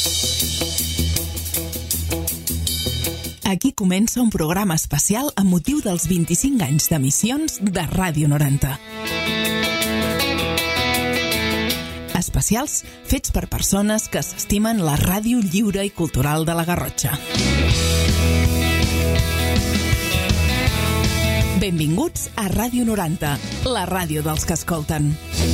Aquí comença un programa especial amb motiu dels 25 anys d'emissions de Ràdio 90. Especials fets per persones que s'estimen la ràdio lliure i cultural de la Garrotxa. Benvinguts a Ràdio 90, la ràdio dels que escolten.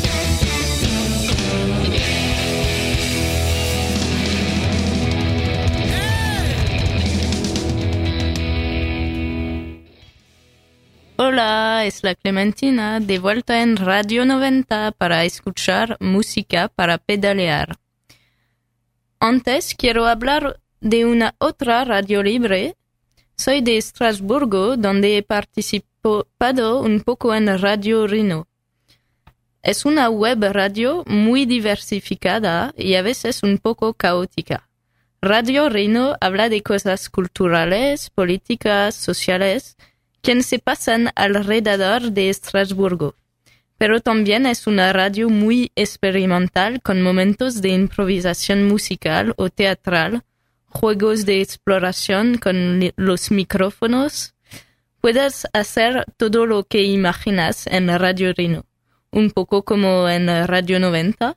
Hola, es la Clementina, de vuelta en Radio 90 para escuchar música para pedalear. Antes quiero hablar de una otra radio libre. Soy de Estrasburgo, donde he participado un poco en Radio Rhino. Es una web radio muy diversificada y a veces un poco caótica. Radio Rhino habla de cosas culturales, políticas, sociales, que se pasan alrededor de Estrasburgo. Pero también es una radio muy experimental con momentos de improvisación musical o teatral, juegos de exploración con los micrófonos. Puedes hacer todo lo que imaginas en Radio Rhino, un poco como en Radio 90.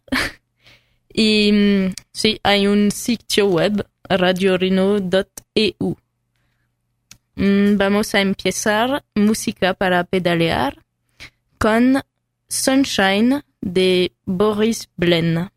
Y sí, hay un sitio web, radiorhino.eu. Vamos a empezar música para pedalear con Sunshine de Boris Blaine.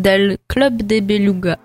del Club de Beluga.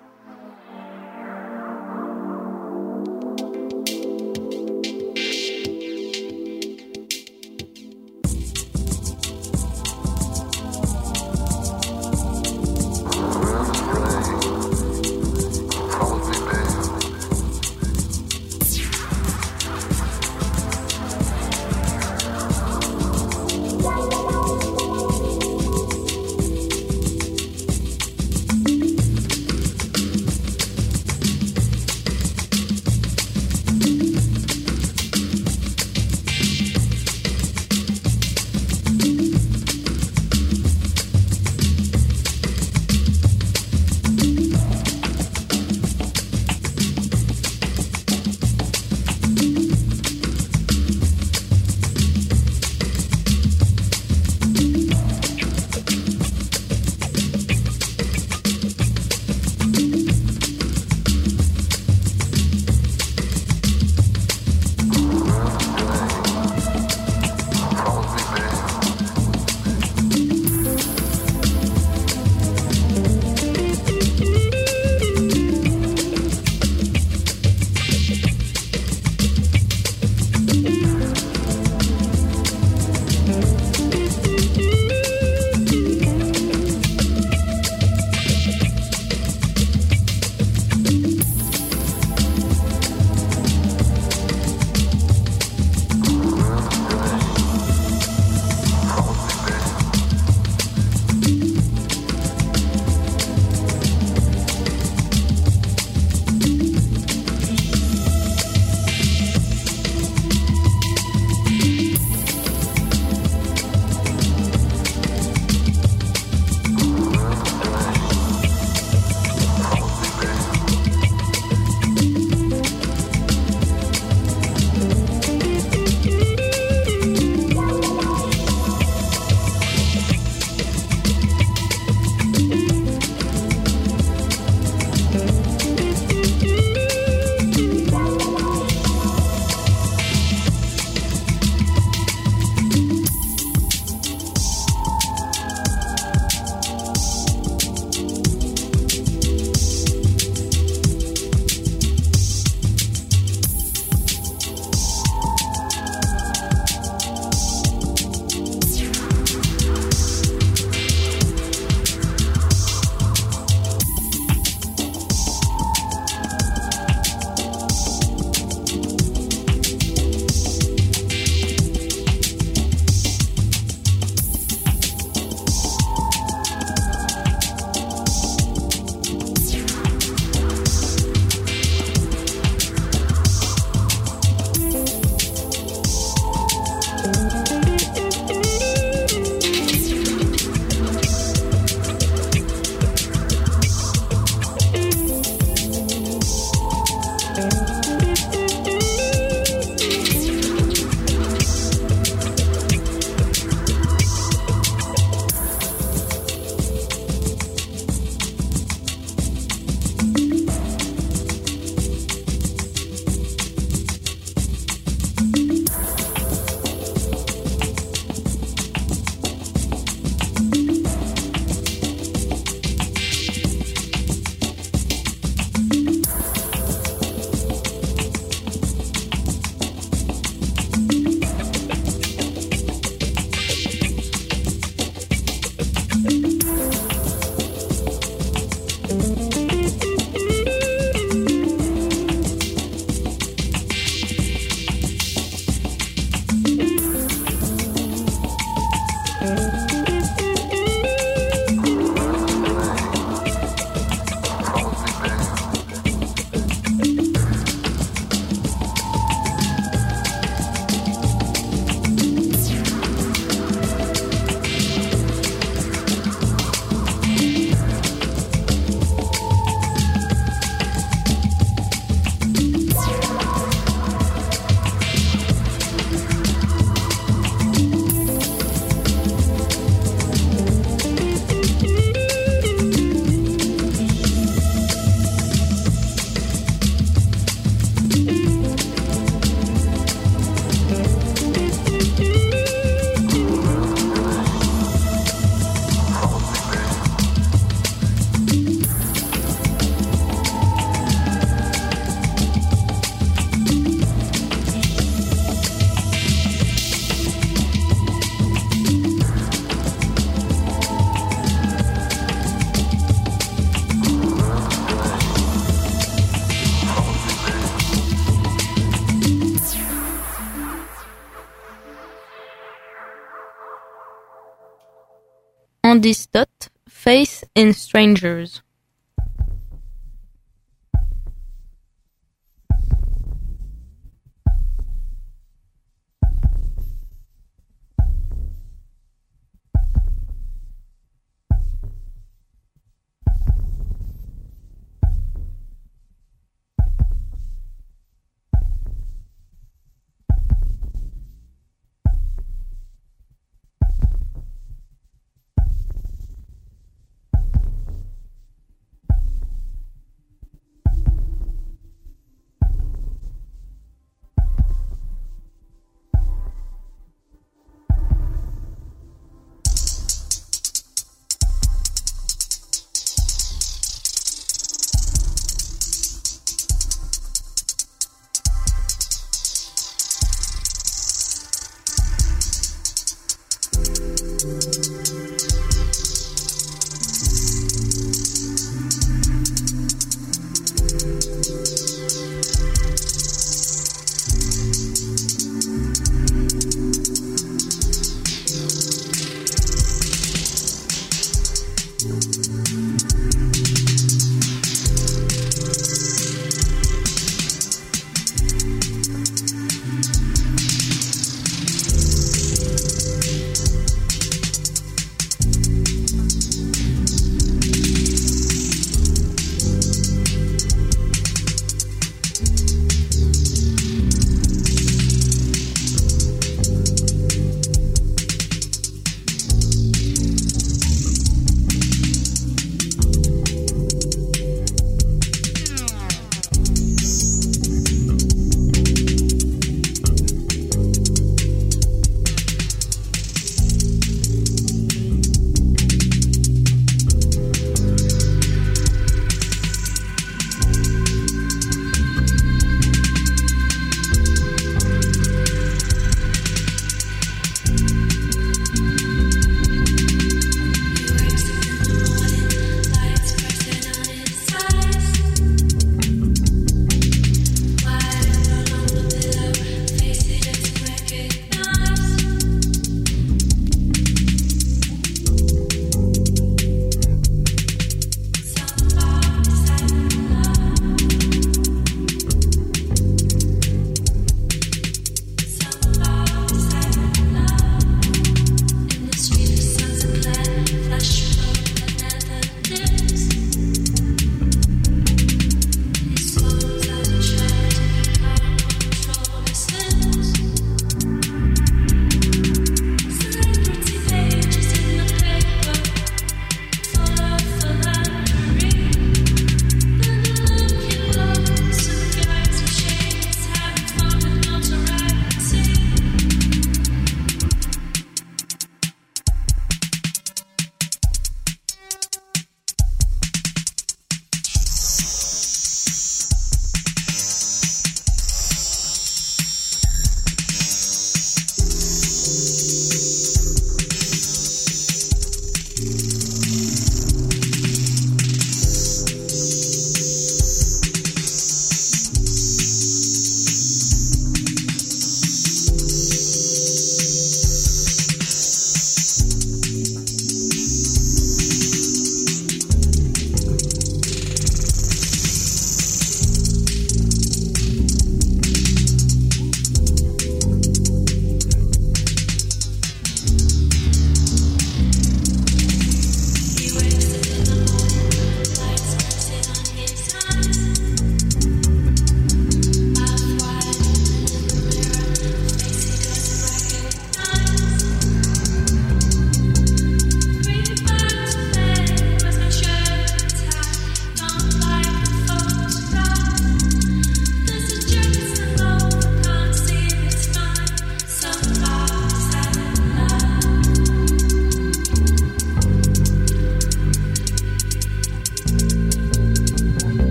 Andy Stott, Faith in Strangers.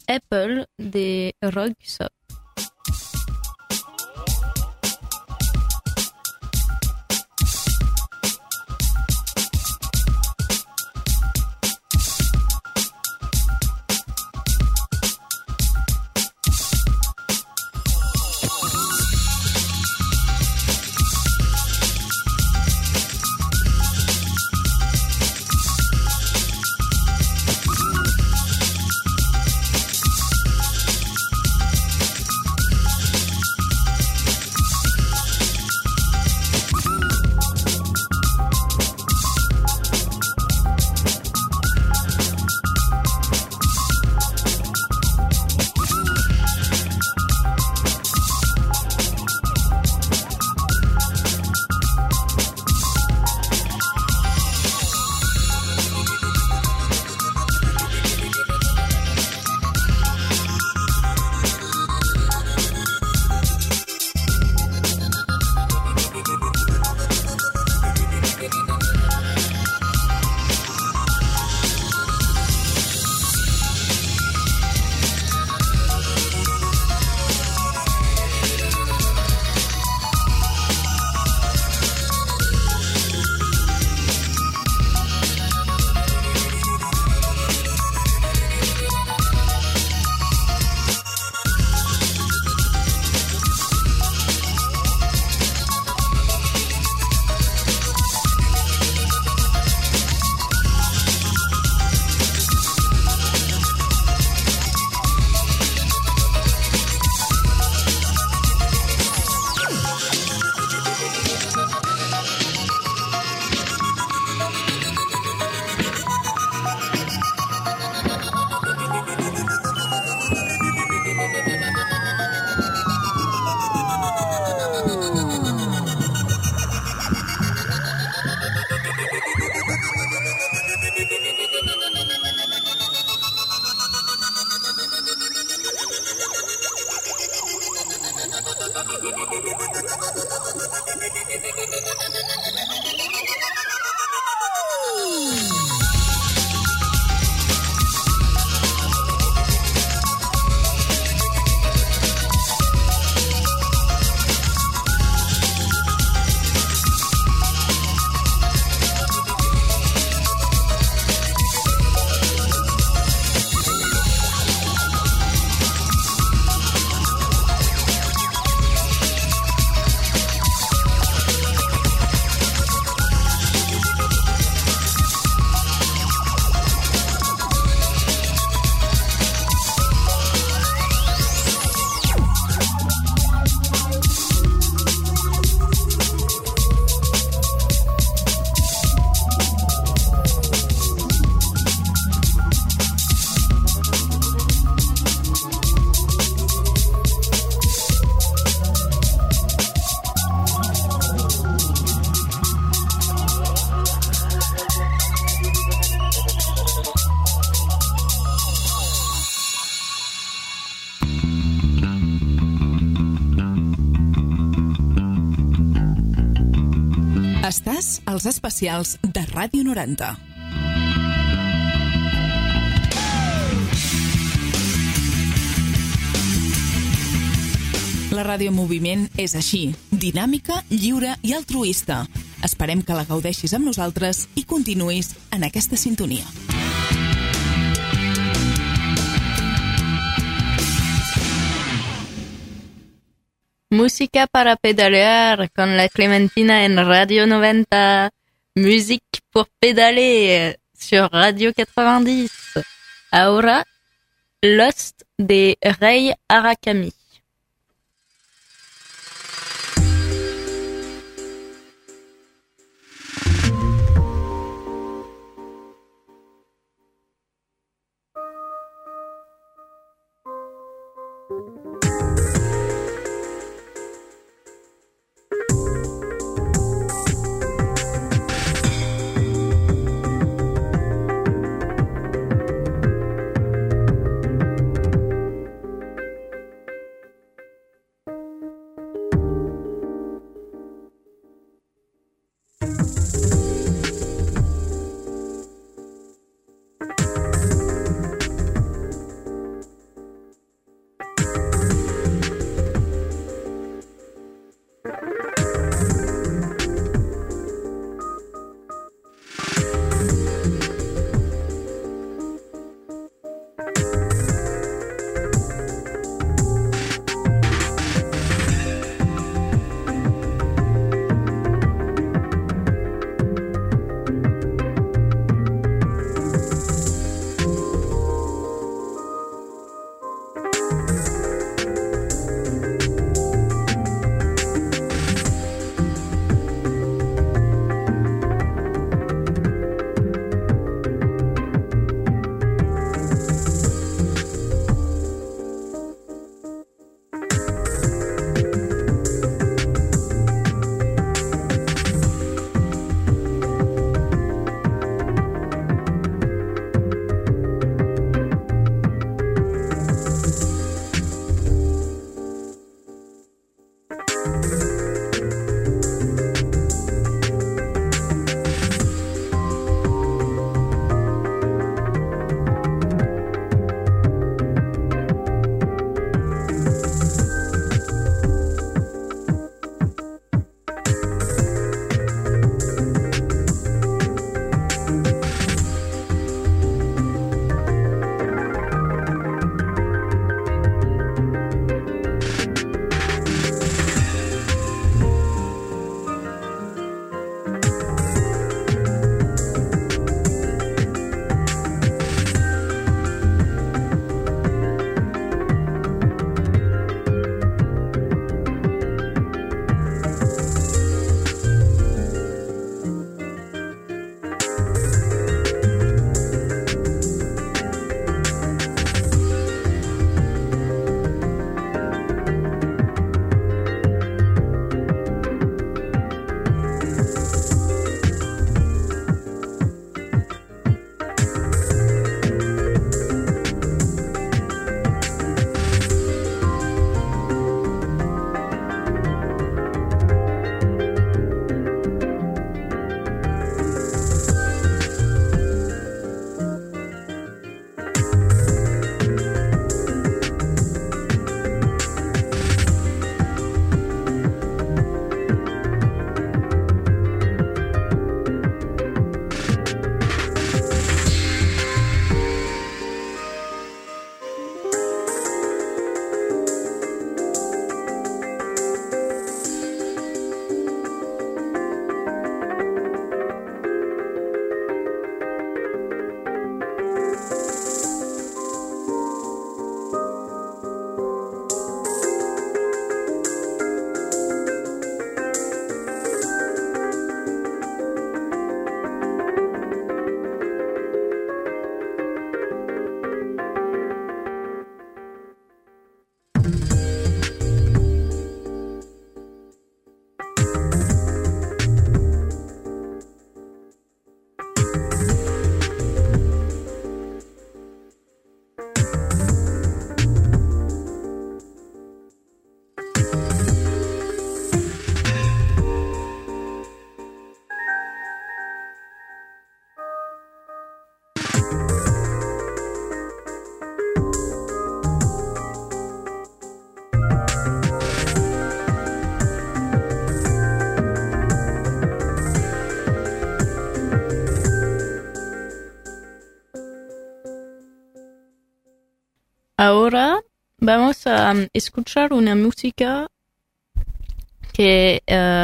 Apple de Röyksopp. Estàs als especials de Ràdio 90. La ràdio en moviment és així, dinàmica, lliure i altruista. Esperem que la gaudeixis amb nosaltres i continuïs en aquesta sintonia. Música para pedalear con la Clementina en Radio 90. Musique pour pédaler sur Radio 90. Ahora, Lost de Rei Arakami. Ahora vamos a escuchar una música que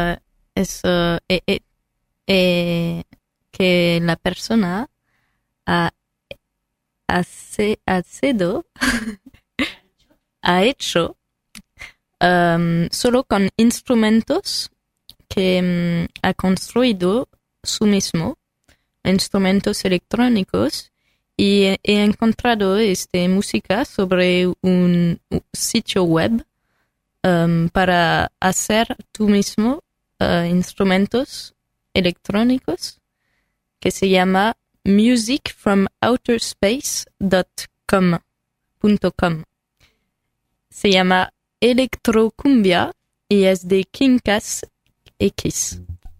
que la persona ha hecho solo con instrumentos que ha construido su mismo, instrumentos electrónicos, y he encontrado esta música sobre un sitio web para hacer tú mismo instrumentos electrónicos que se llama musicfromouterspace.com. Se llama Electrocumbia y es de Quincas X.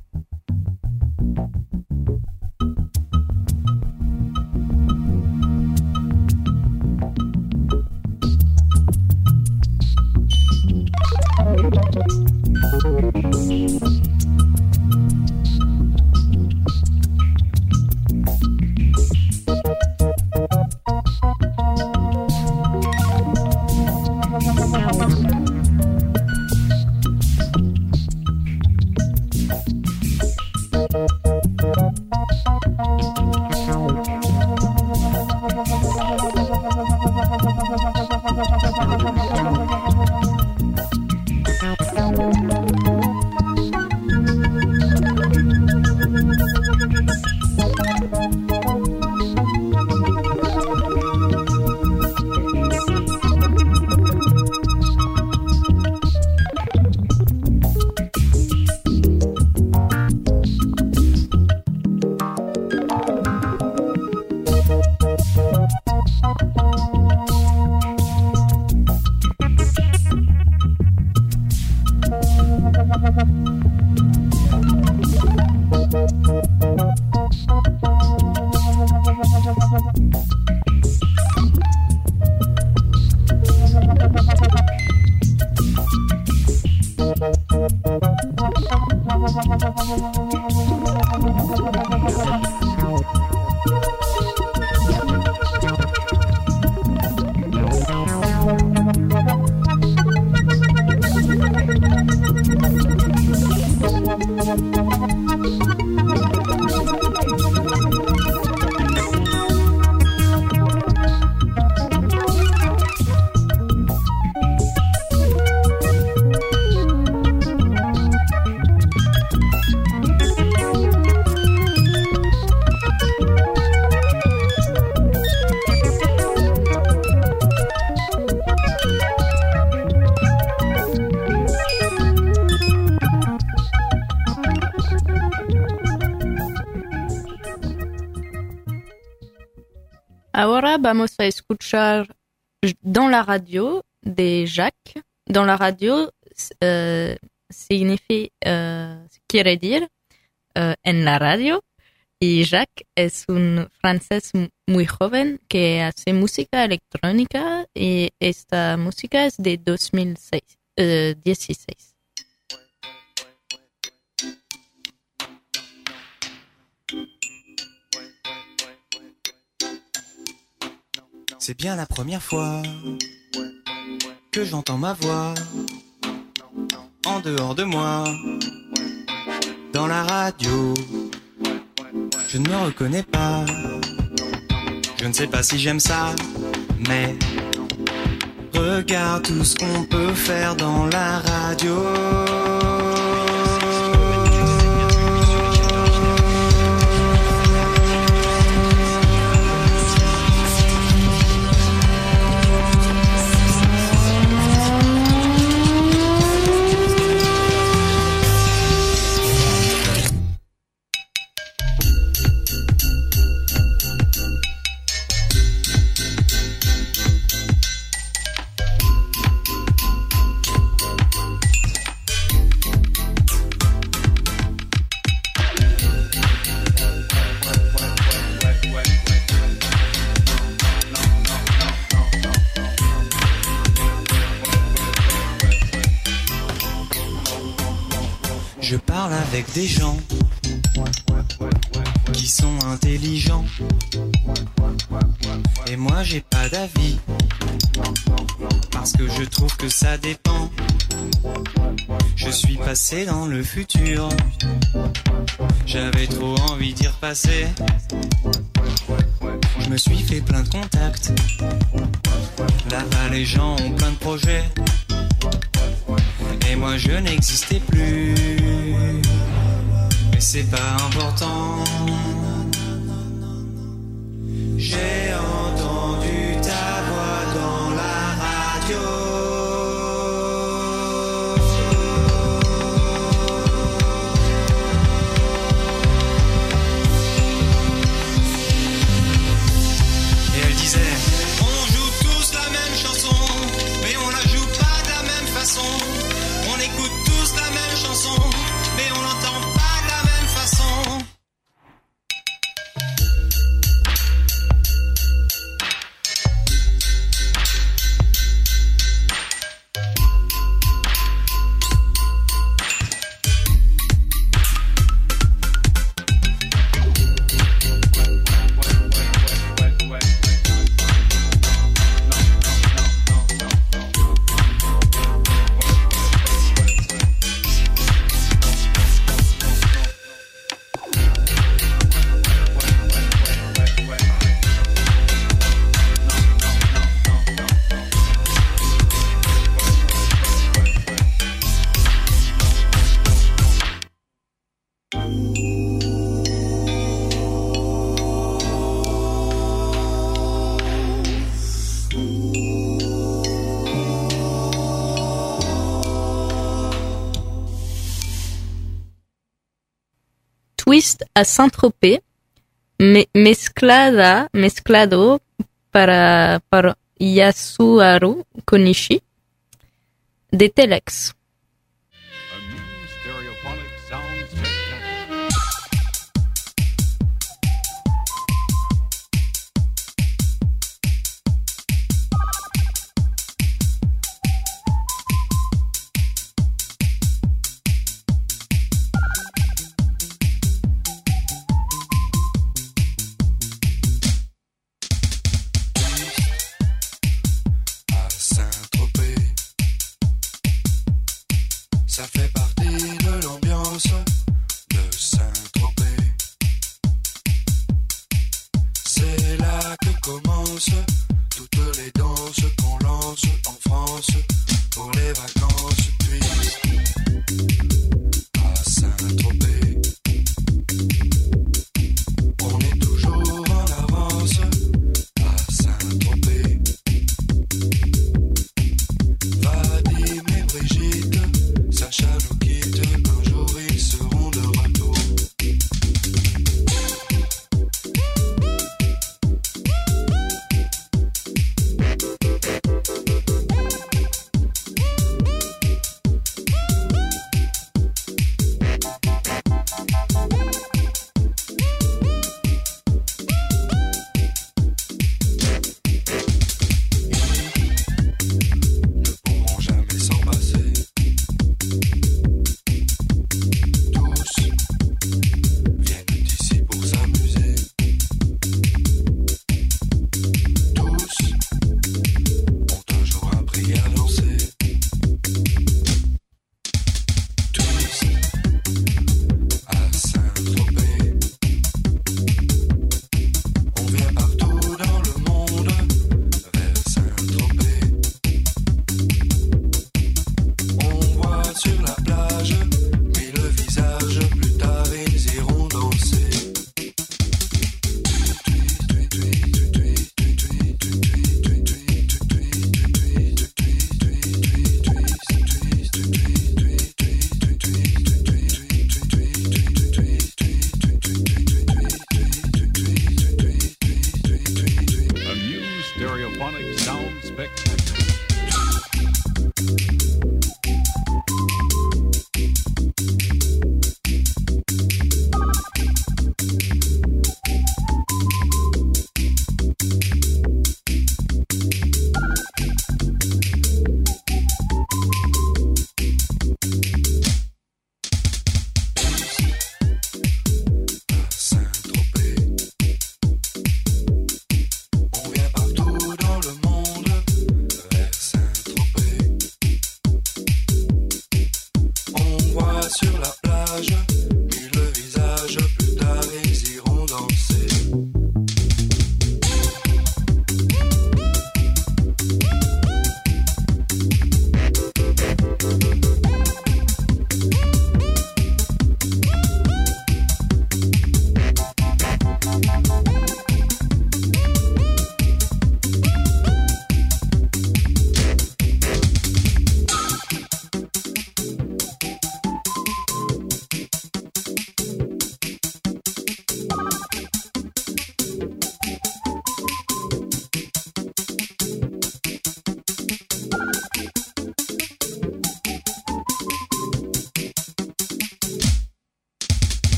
Ahora vamos a escuchar dans la radio de Jacques. Dans la radio quiere decir en la radio. Y Jacques es un francés muy joven que hace música electrónica y esta música es de 2016. C'est bien la première fois que j'entends ma voix en dehors de moi. Dans la radio, je ne me reconnais pas. Je ne sais pas si j'aime ça, mais regarde tout ce qu'on peut faire dans la radio. Je parle avec des gens qui sont intelligents. Et moi j'ai pas d'avis, Parce que je trouve que ça dépend. Je suis passé dans le futur. J'avais trop envie d'y repasser. Je me suis fait plein de contacts. Là-bas les gens ont plein de projets. Et moi je n'existais plus. Mais c'est pas important. J'ai entendu ta voix dans la radio. Et elle disait, on joue tous la même chanson, mais on la joue pas de la même façon. On écoute tous la même chanson, mais on l'entend pas de la même façon. Twist a Saint-Tropez, mezclado por Yasuharu Konishi, de Telex.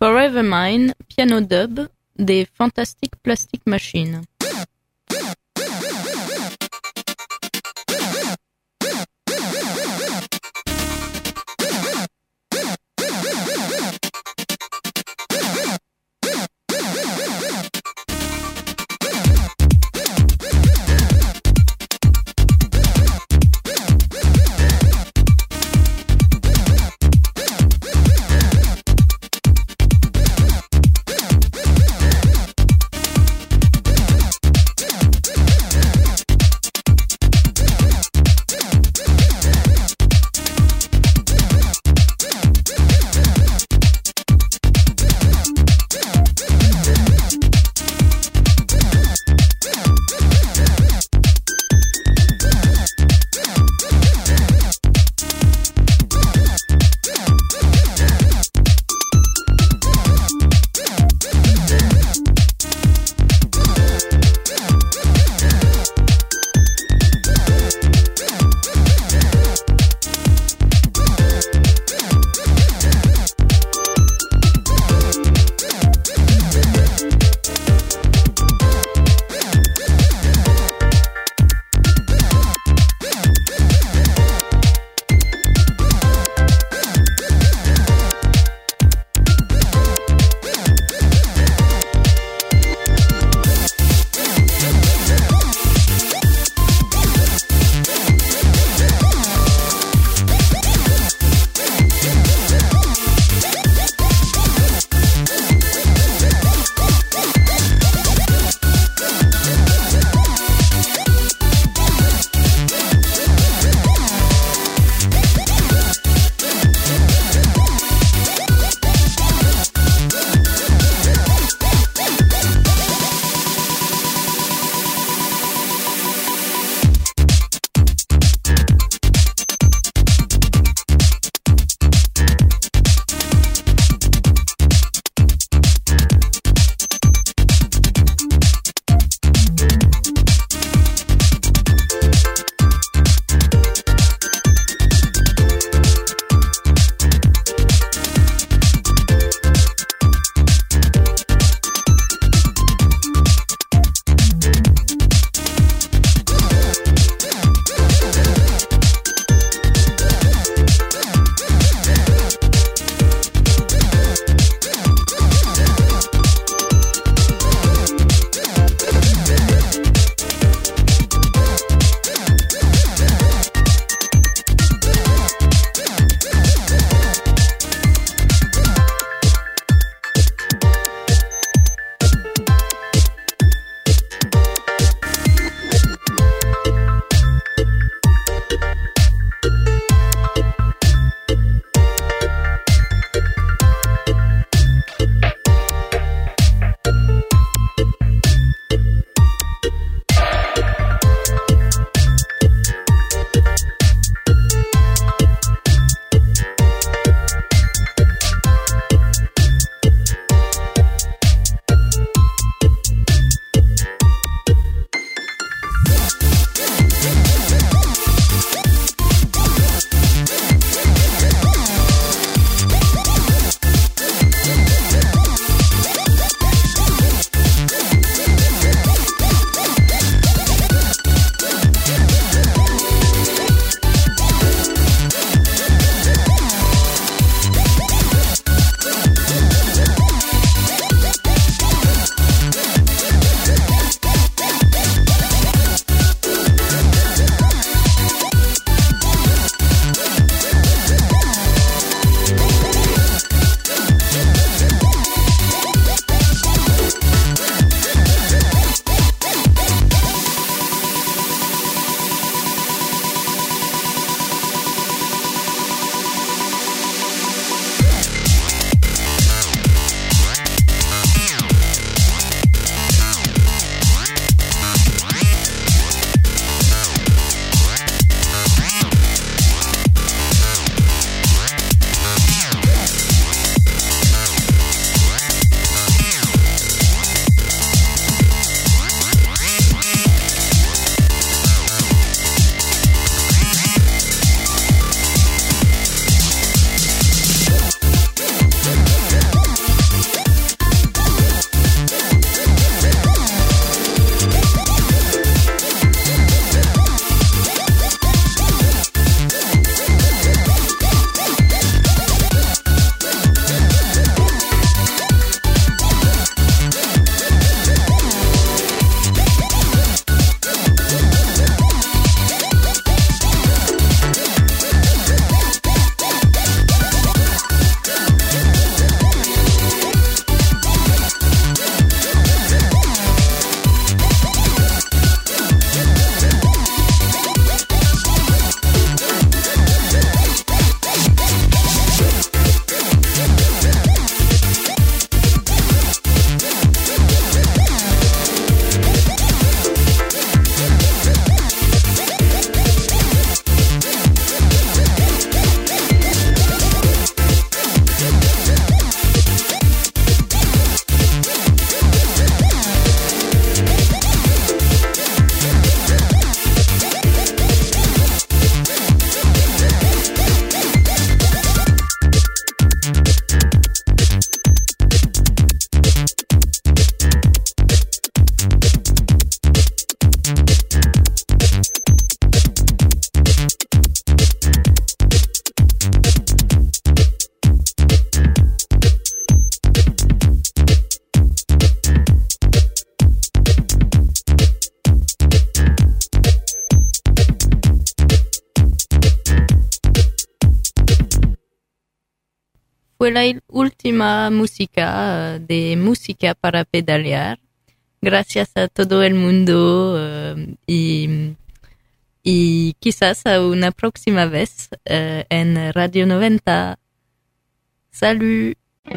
Forever Mine, piano dub des Fantastic Plastic Machine. fue la última música de música para pedalear. Gracias a todo el mundo y quizás a una próxima vez en Radio 90. Salut!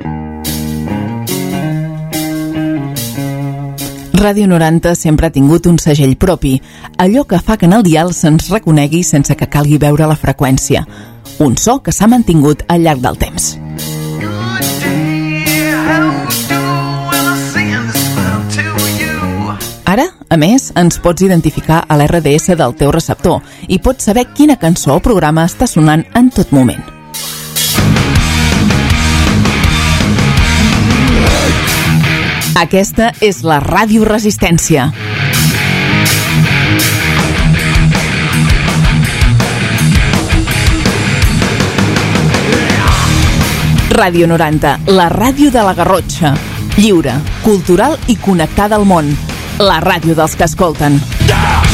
Ràdio 90 sempre ha tingut un segell propi, allò que fa que en el dial se'ns reconegui sense que calgui veure la freqüència. Un so que s'ha mantingut al llarg del temps. Ara, a més, ens pots identificar a l'RDS del teu receptor i pots saber quina cançó o programa està sonant en tot moment. Aquesta és la Ràdio Resistència. Ràdio 90, la ràdio de la Garrotxa. Lliure, cultural i connectada al món. La ràdio dels que escolten.